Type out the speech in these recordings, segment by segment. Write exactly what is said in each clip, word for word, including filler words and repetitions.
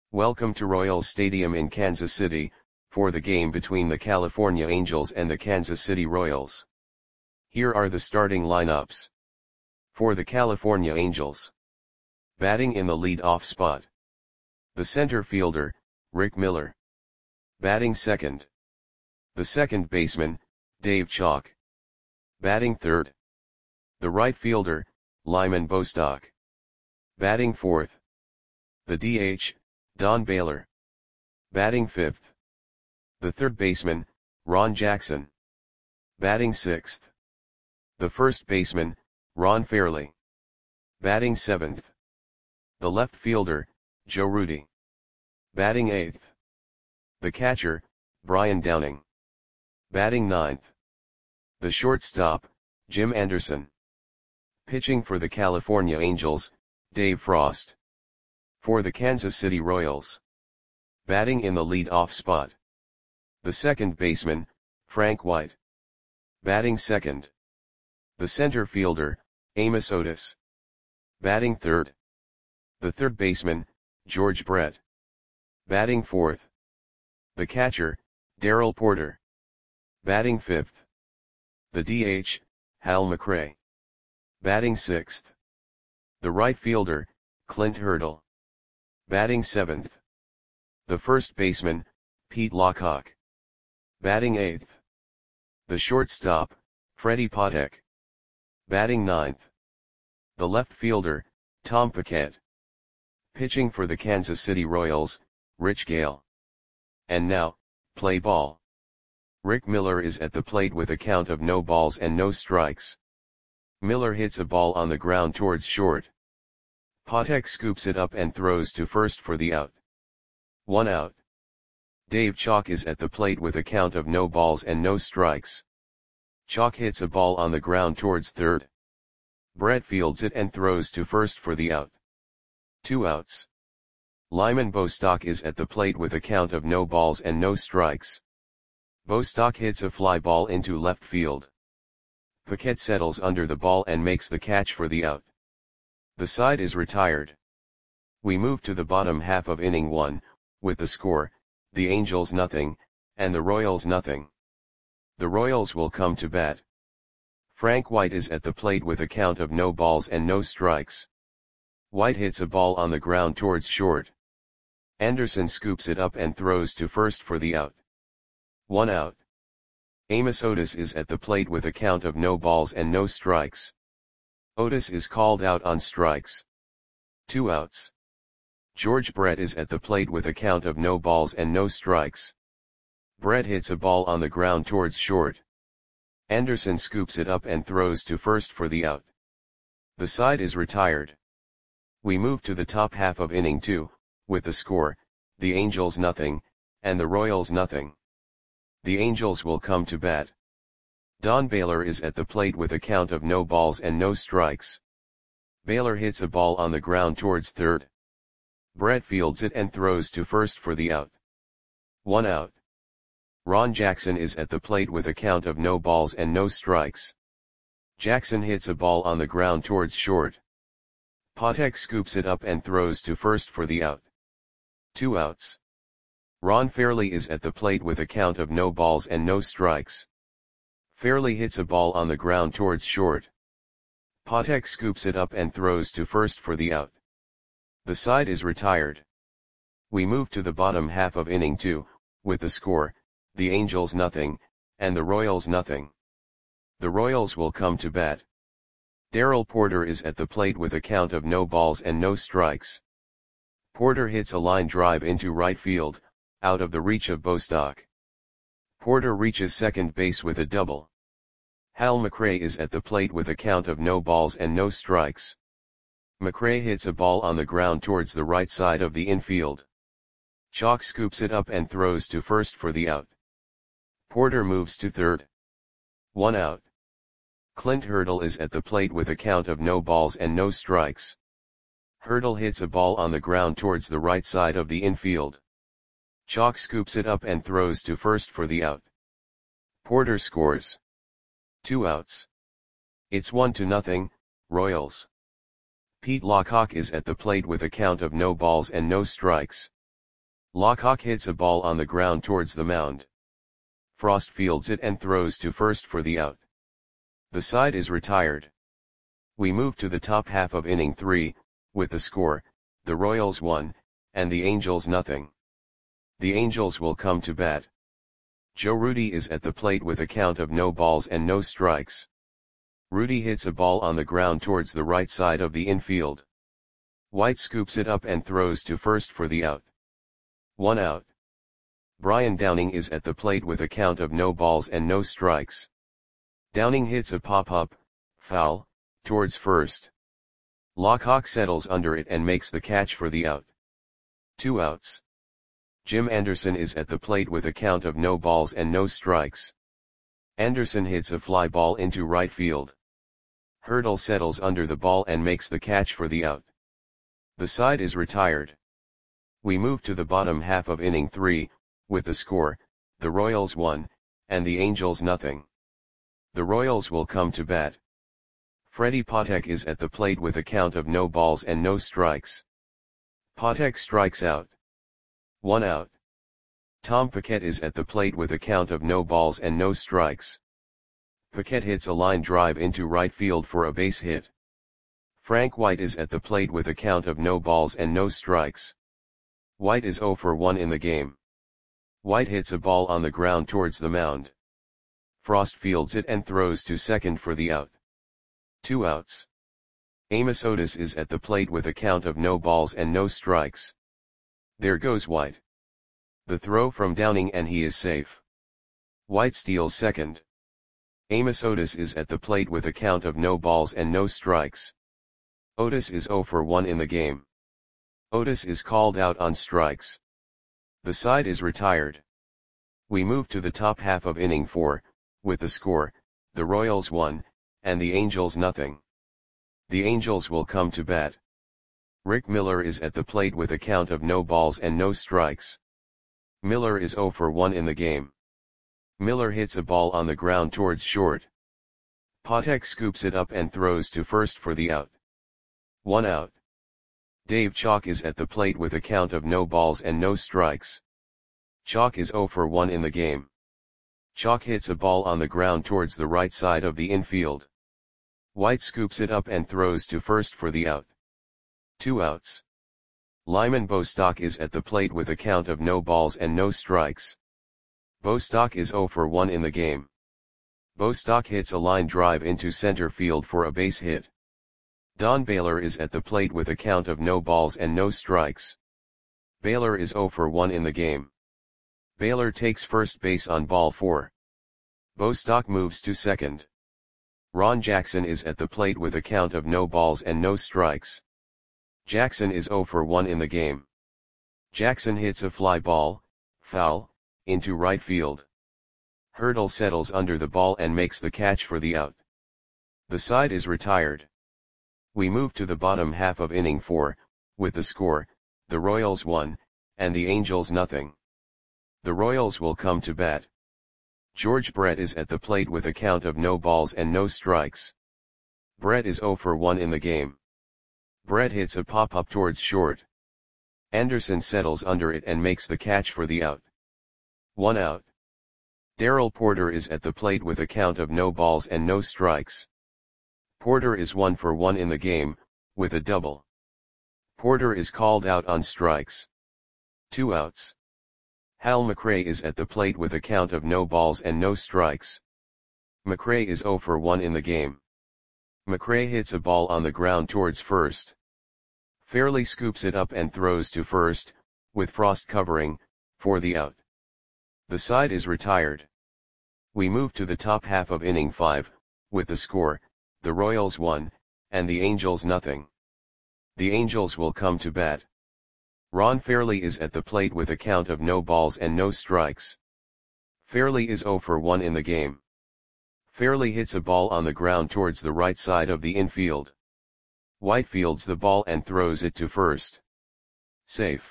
Welcome to Royals Stadium in Kansas City, for the game between the California Angels and the Kansas City Royals. Here are the starting lineups. For the California Angels. Batting in the lead-off spot. The center fielder, Rick Miller. Batting second. The second baseman, Dave Chalk. Batting third. The right fielder, Lyman Bostock. Batting fourth. The D H, Don Baylor. Batting fifth. The third baseman, Ron Jackson. Batting sixth. The first baseman, Ron Fairly. Batting seventh. The left fielder, Joe Rudi. Batting eighth. The catcher, Brian Downing. Batting ninth. The shortstop, Jim Anderson. Pitching for the California Angels, Dave Frost. For the Kansas City Royals. Batting in the lead-off spot. The second baseman, Frank White. Batting second. The center fielder, Amos Otis. Batting third. The third baseman, George Brett. Batting fourth. The catcher, Darrell Porter. Batting fifth. The D H, Hal McRae. Batting sixth. The right fielder, Clint Hurdle. Batting seventh. The first baseman, Pete Lockhart. Batting eighth. The shortstop, Freddie Patek. Batting ninth. The left fielder, Tom Paquette. Pitching for the Kansas City Royals, Rich Gale. And now, play ball. Rick Miller is at the plate with a count of no balls and no strikes. Miller hits a ball on the ground towards short. Patek scoops it up and throws to first for the out. One out. Dave Chalk is at the plate with a count of no balls and no strikes. Chalk hits a ball on the ground towards third. Brett fields it and throws to first for the out. Two outs. Lyman Bostock is at the plate with a count of no balls and no strikes. Bostock hits a fly ball into left field. Paquette settles under the ball and makes the catch for the out. The side is retired. We move to the bottom half of inning one, with the score, the Angels nothing, and the Royals nothing. The Royals will come to bat. Frank White is at the plate with a count of no balls and no strikes. White hits a ball on the ground towards short. Anderson scoops it up and throws to first for the out. One out. Amos Otis is at the plate with a count of no balls and no strikes. Otis is called out on strikes. Two outs. George Brett is at the plate with a count of no balls and no strikes. Brett hits a ball on the ground towards short. Anderson scoops it up and throws to first for the out. The side is retired. We move to the top half of inning two, with the score, the Angels nothing, and the Royals nothing. The Angels will come to bat. Don Baylor is at the plate with a count of no balls and no strikes. Baylor hits a ball on the ground towards third. Brett fields it and throws to first for the out. One out. Ron Jackson is at the plate with a count of no balls and no strikes. Jackson hits a ball on the ground towards short. Patek scoops it up and throws to first for the out. Two outs. Ron Fairly is at the plate with a count of no balls and no strikes. Fairly hits a ball on the ground towards short. Patek scoops it up and throws to first for the out. The side is retired. We move to the bottom half of inning two, with the score, the Angels nothing, and the Royals nothing. The Royals will come to bat. Darrell Porter is at the plate with a count of no balls and no strikes. Porter hits a line drive into right field, out of the reach of Bostock. Porter reaches second base with a double. Hal McRae is at the plate with a count of no balls and no strikes. McRae hits a ball on the ground towards the right side of the infield. Chalk scoops it up and throws to first for the out. Porter moves to third. One out. Clint Hurdle is at the plate with a count of no balls and no strikes. Hurdle hits a ball on the ground towards the right side of the infield. Chalk scoops it up and throws to first for the out. Porter scores. Two outs. It's one to nothing, Royals. Pete Lockhart is at the plate with a count of no balls and no strikes. Lockhawk hits a ball on the ground towards the mound. Frost fields it and throws to first for the out. The side is retired. We move to the top half of inning three, with the score, the Royals one, and the Angels nothing. The Angels will come to bat. Joe Rudi is at the plate with a count of no balls and no strikes. Rudi hits a ball on the ground towards the right side of the infield. White scoops it up and throws to first for the out. One out. Brian Downing is at the plate with a count of no balls and no strikes. Downing hits a pop-up, foul, towards first. Lockhawk settles under it and makes the catch for the out. Two outs. Jim Anderson is at the plate with a count of no balls and no strikes. Anderson hits a fly ball into right field. Hurdle settles under the ball and makes the catch for the out. The side is retired. We move to the bottom half of inning three, with the score, the Royals one, and the Angels nothing. The Royals will come to bat. Freddie Patek is at the plate with a count of no balls and no strikes. Patek strikes out. One out. Tom Paquette is at the plate with a count of no balls and no strikes. Paquette hits a line drive into right field for a base hit. Frank White is at the plate with a count of no balls and no strikes. White is oh for one in the game. White hits a ball on the ground towards the mound. Frost fields it and throws to second for the out. Two outs. Amos Otis is at the plate with a count of no balls and no strikes. There goes White. The throw from Downing and he is safe. White steals second. Amos Otis is at the plate with a count of no balls and no strikes. Otis is oh for one in the game. Otis is called out on strikes. The side is retired. We move to the top half of inning four, with the score, the Royals one, and the Angels nothing. The Angels will come to bat. Rick Miller is at the plate with a count of no balls and no strikes. Miller is oh for one in the game. Miller hits a ball on the ground towards short. Patek scoops it up and throws to first for the out. One out. Dave Chalk is at the plate with a count of no balls and no strikes. Chalk is oh for one in the game. Chalk hits a ball on the ground towards the right side of the infield. White scoops it up and throws to first for the out. Two outs. Lyman Bostock is at the plate with a count of no balls and no strikes. Bostock is oh for one in the game. Bostock hits a line drive into center field for a base hit. Don Baylor is at the plate with a count of no balls and no strikes. Baylor is oh for one in the game. Baylor takes first base on ball four. Bostock moves to second. Ron Jackson is at the plate with a count of no balls and no strikes. Jackson is oh for one in the game. Jackson hits a fly ball, foul, into right field. Hurdle settles under the ball and makes the catch for the out. The side is retired. We move to the bottom half of inning four, with the score, the Royals one, and the Angels nothing. The Royals will come to bat. George Brett is at the plate with a count of no balls and no strikes. Brett is oh for one in the game. Brett hits a pop-up towards short. Anderson settles under it and makes the catch for the out. One out. Darrell Porter is at the plate with a count of no balls and no strikes. Porter is one for one in the game, with a double. Porter is called out on strikes. Two outs. Hal McRae is at the plate with a count of no balls and no strikes. McRae is oh for one in the game. McRae hits a ball on the ground towards first. Fairley scoops it up and throws to first, with Frost covering, for the out. The side is retired. We move to the top half of inning five, with the score, the Royals one, and the Angels nothing. The Angels will come to bat. Ron Fairley is at the plate with a count of no balls and no strikes. Fairley is oh for one in the game. Fairley hits a ball on the ground towards the right side of the infield. White fields the ball and throws it to first. Safe.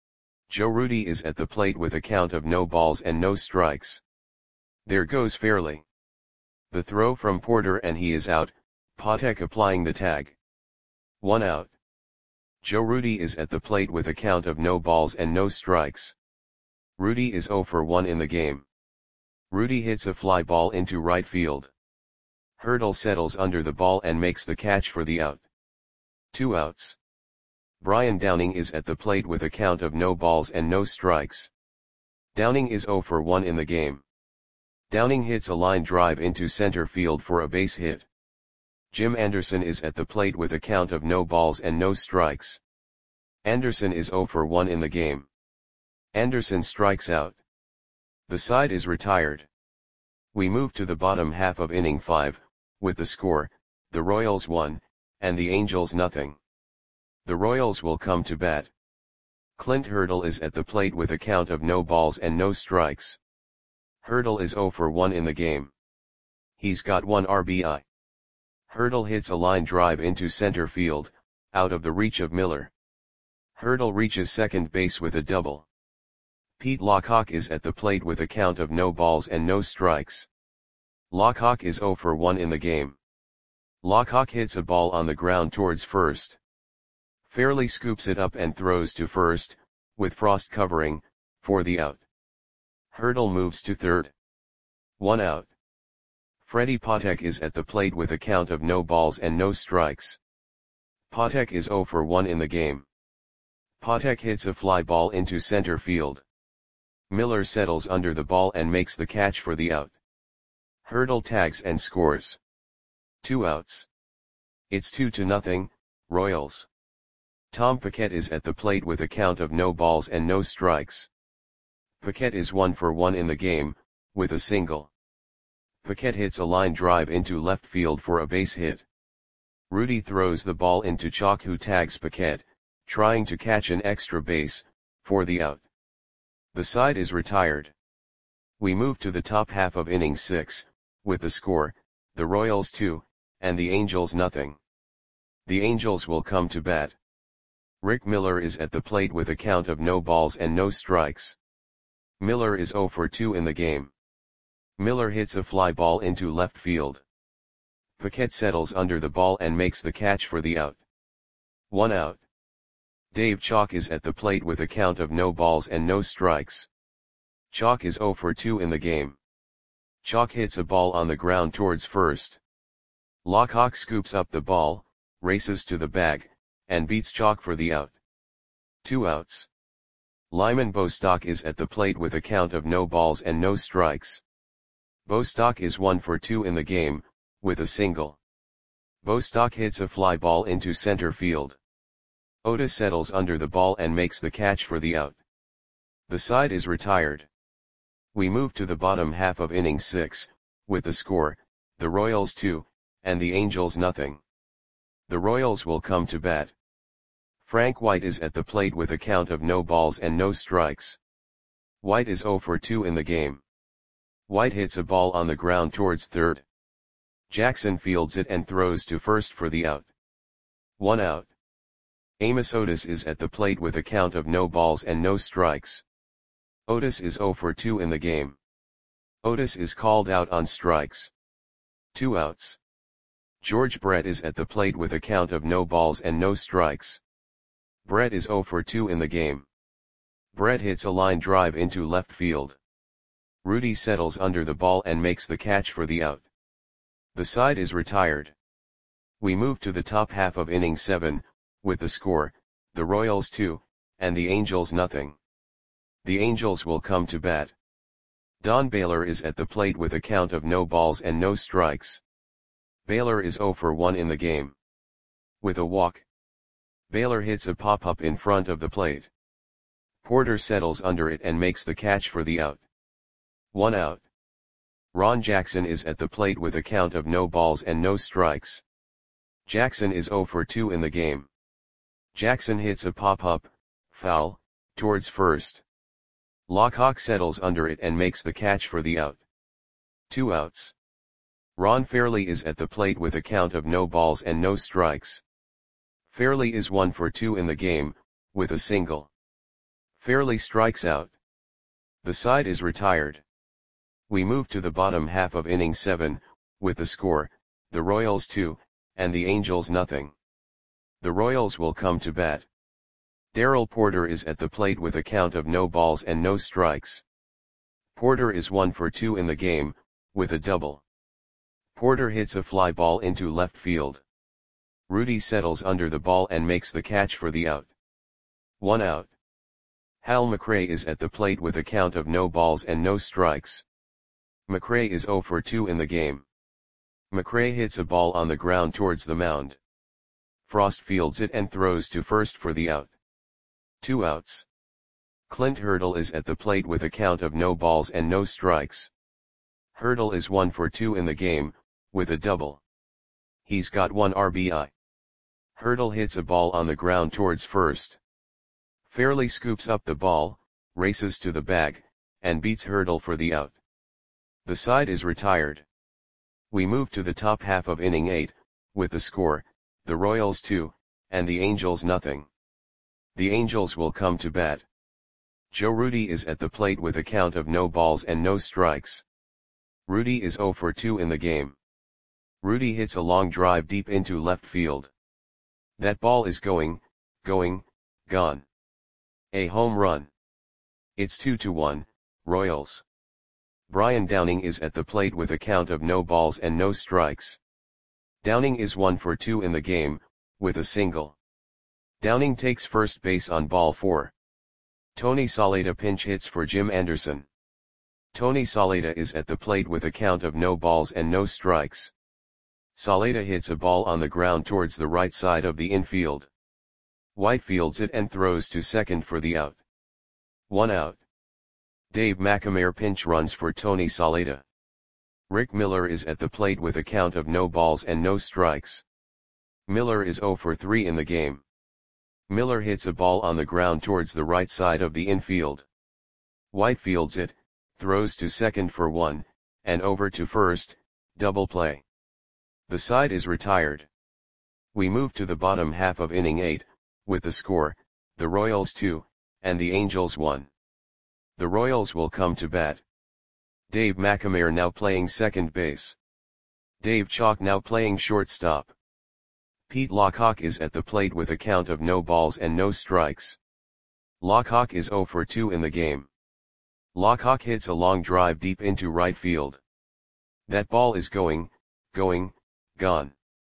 Joe Rudi is at the plate with a count of no balls and no strikes. There goes Fairley. The throw from Porter and he is out, Patek applying the tag. One out. Joe Rudi is at the plate with a count of no balls and no strikes. Rudi is zero for one in the game. Rudi hits a fly ball into right field. Hurdle settles under the ball and makes the catch for the out. Two outs. Brian Downing is at the plate with a count of no balls and no strikes. Downing is zero for one in the game. Downing hits a line drive into center field for a base hit. Jim Anderson is at the plate with a count of no balls and no strikes. Anderson is zero for one in the game. Anderson strikes out. The side is retired. We move to the bottom half of inning five, with the score, the Royals one, and the Angels nothing. The Royals will come to bat. Clint Hurdle is at the plate with a count of no balls and no strikes. Hurdle is zero for one in the game. He's got one R B I. Hurdle hits a line drive into center field, out of the reach of Miller. Hurdle reaches second base with a double. Pete Lockhawk is at the plate with a count of no balls and no strikes. Lockhawk is zero for one in the game. Lockhawk hits a ball on the ground towards first. Fairley scoops it up and throws to first, with Frost covering, for the out. Hurdle moves to third. One out. Freddie Patek is at the plate with a count of no balls and no strikes. Patek is zero for one in the game. Patek hits a fly ball into center field. Miller settles under the ball and makes the catch for the out. Hurdle tags and scores. Two outs. It's two to nothing, Royals. Tom Paquette is at the plate with a count of no balls and no strikes. Paquette is one for one in the game, with a single. Paquette hits a line drive into left field for a base hit. Rudi throws the ball into Chalk, who tags Paquette, trying to catch an extra base, for the out. The side is retired. We move to the top half of inning six, with the score, the Royals two, and the Angels nothing. The Angels will come to bat. Rick Miller is at the plate with a count of no balls and no strikes. Miller is zero for two in the game. Miller hits a fly ball into left field. Paquette settles under the ball and makes the catch for the out. One out. Dave Chalk is at the plate with a count of no balls and no strikes. Chalk is zero for two in the game. Chalk hits a ball on the ground towards first. Lockhawk scoops up the ball, races to the bag, and beats Chalk for the out. Two outs. Lyman Bostock is at the plate with a count of no balls and no strikes. Bostock is one for two in the game, with a single. Bostock hits a fly ball into center field. Otis settles under the ball and makes the catch for the out. The side is retired. We move to the bottom half of inning six, with the score, the Royals two, and the Angels nothing. The Royals will come to bat. Frank White is at the plate with a count of no balls and no strikes. White is zero for two in the game. White hits a ball on the ground towards third. Jackson fields it and throws to first for the out. One out. Amos Otis is at the plate with a count of no balls and no strikes. Otis is zero for two in the game. Otis is called out on strikes. Two outs. George Brett is at the plate with a count of no balls and no strikes. Brett is zero for two in the game. Brett hits a line drive into left field. Rudi settles under the ball and makes the catch for the out. The side is retired. We move to the top half of inning seven, with the score, the Royals two, and the Angels nothing. The Angels will come to bat. Don Baylor is at the plate with a count of no balls and no strikes. Baylor is zero for one in the game. With a walk. Baylor hits a pop-up in front of the plate. Porter settles under it and makes the catch for the out. One out. Ron Jackson is at the plate with a count of no balls and no strikes. Jackson is zero for two in the game. Jackson hits a pop-up, foul, towards first. Lockhawk settles under it and makes the catch for the out. Two outs. Ron Fairley is at the plate with a count of no balls and no strikes. Fairley is one for two in the game, with a single. Fairley strikes out. The side is retired. We move to the bottom half of inning seven, with the score, the Royals two, and the Angels nothing. The Royals will come to bat. Darrell Porter is at the plate with a count of no balls and no strikes. Porter is one for two in the game, with a double. Porter hits a fly ball into left field. Rudy settles under the ball and makes the catch for the out. One out. Hal McRae is at the plate with a count of no balls and no strikes. McRae is zero for two in the game. McRae hits a ball on the ground towards the mound. Frost fields it and throws to first for the out. Two outs. Clint Hurdle is at the plate with a count of no balls and no strikes. Hurdle is one for two in the game, with a double. He's got one R B I. Hurdle hits a ball on the ground towards first. Fairley scoops up the ball, races to the bag, and beats Hurdle for the out. The side is retired. We move to the top half of inning eight, with the score, the Royals two, and the Angels nothing. The Angels will come to bat. Joe Rudi is at the plate with a count of no balls and no strikes. Rudi is zero for two in the game. Rudi hits a long drive deep into left field. That ball is going, going, gone. A home run. It's two to one, Royals. Brian Downing is at the plate with a count of no balls and no strikes. Downing is one for two in the game, with a single. Downing takes first base on ball four. Tony Saleta pinch hits for Jim Anderson. Tony Saleta is at the plate with a count of no balls and no strikes. Saleta hits a ball on the ground towards the right side of the infield. White fields it and throws to second for the out. One out. Dave McNamara pinch runs for Tony Saleta. Rick Miller is at the plate with a count of no balls and no strikes. Miller is zero for three in the game. Miller hits a ball on the ground towards the right side of the infield. White fields it, throws to second for one, and over to first, double play. The side is retired. We move to the bottom half of inning eight, with the score, the Royals two, and the Angels one. The Royals will come to bat. Dave McNamara now playing second base. Dave Chalk now playing shortstop. Pete Lockhawk is at the plate with a count of no balls and no strikes. Lockhawk is zero for two in the game. Lockhawk hits a long drive deep into right field. That ball is going, going, gone.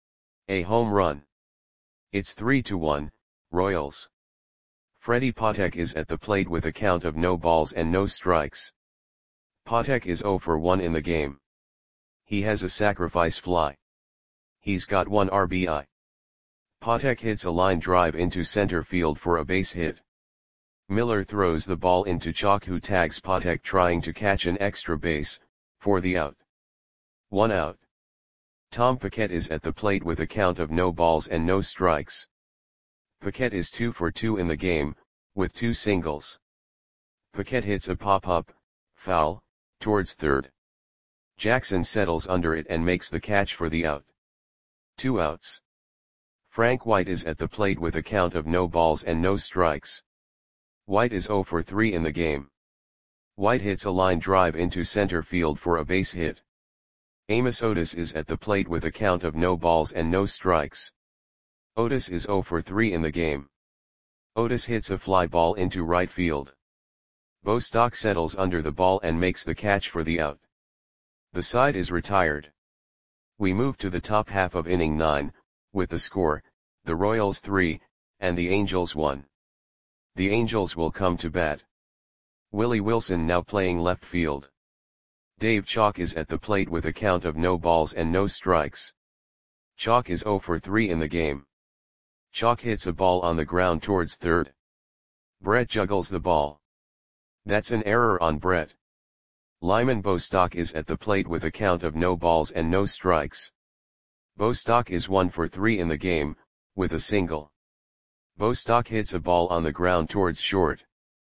A home run. It's three to one, Royals. Freddie Patek is at the plate with a count of no balls and no strikes. Patek is zero for one in the game. He has a sacrifice fly. He's got one R B I. Patek hits a line drive into center field for a base hit. Miller throws the ball into Chalk, who tags Patek trying to catch an extra base, for the out. One out. Tom Paquette is at the plate with a count of no balls and no strikes. Paquette is two for two in the game, with two singles. Paquette hits a pop-up, foul, towards third. Jackson settles under it and makes the catch for the out. Two outs. Frank White is at the plate with a count of no balls and no strikes. White is zero for three in the game. White hits a line drive into center field for a base hit. Amos Otis is at the plate with a count of no balls and no strikes. Otis is zero for three in the game. Otis hits a fly ball into right field. Bostock settles under the ball and makes the catch for the out. The side is retired. We move to the top half of inning nine, with the score, the Royals three, and the Angels one. The Angels will come to bat. Willie Wilson now playing left field. Dave Chalk is at the plate with a count of no balls and no strikes. Chalk is zero for three in the game. Chalk hits a ball on the ground towards third. Brett juggles the ball. That's an error on Brett. Lyman Bostock is at the plate with a count of no balls and no strikes. Bostock is one for three in the game, with a single. Bostock hits a ball on the ground towards short.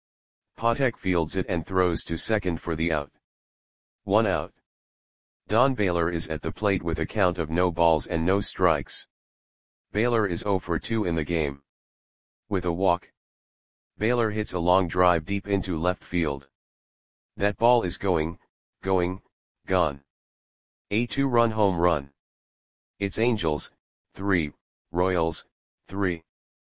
Patek fields it and throws to second for the out. One out. Don Baylor is at the plate with a count of no balls and no strikes. Baylor is zero for two in the game. With a walk. Baylor hits a long drive deep into left field. That ball is going, going, gone. A two-run home run. It's Angels, three, Royals, three.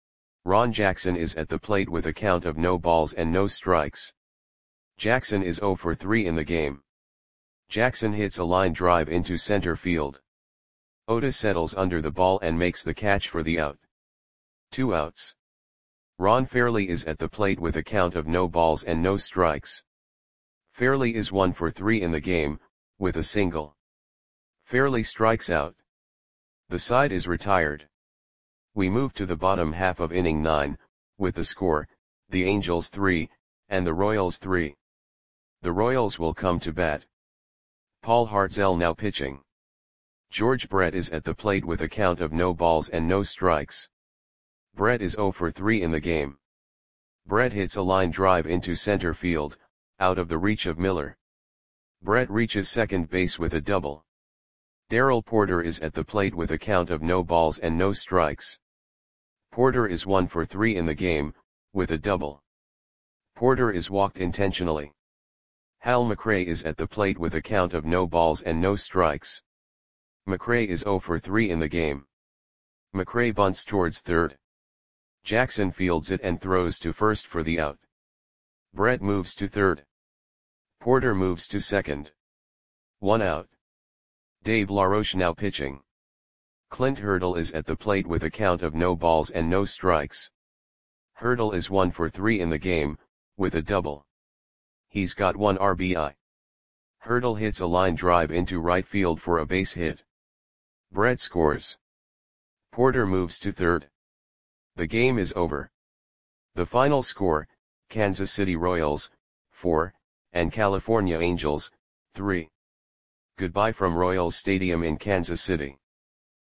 Ron Jackson is at the plate with a count of no balls and no strikes. Jackson is zero for three in the game. Jackson hits a line drive into center field. Otis settles under the ball and makes the catch for the out. Two outs. Ron Fairly is at the plate with a count of no balls and no strikes. Fairly is one for three in the game, with a single. Fairly strikes out. The side is retired. We move to the bottom half of inning nine, with the score, the Angels three, and the Royals three. The Royals will come to bat. Paul Hartzell now pitching. George Brett is at the plate with a count of no balls and no strikes. Brett is zero for three in the game. Brett hits a line drive into center field, out of the reach of Miller. Brett reaches second base with a double. Darrell Porter is at the plate with a count of no balls and no strikes. Porter is one for three in the game, with a double. Porter is walked intentionally. Hal McRae is at the plate with a count of no balls and no strikes. McRae is zero for three in the game. McRae bunts towards third. Jackson fields it and throws to first for the out. Brett moves to third. Porter moves to second. One out. Dave LaRoche now pitching. Clint Hurdle is at the plate with a count of no balls and no strikes. Hurdle is one for three in the game, with a double. He's got one R B I. Hurdle hits a line drive into right field for a base hit. Brett scores. Porter moves to third. The game is over. The final score, Kansas City Royals, four, and California Angels, three. Goodbye from Royals Stadium in Kansas City.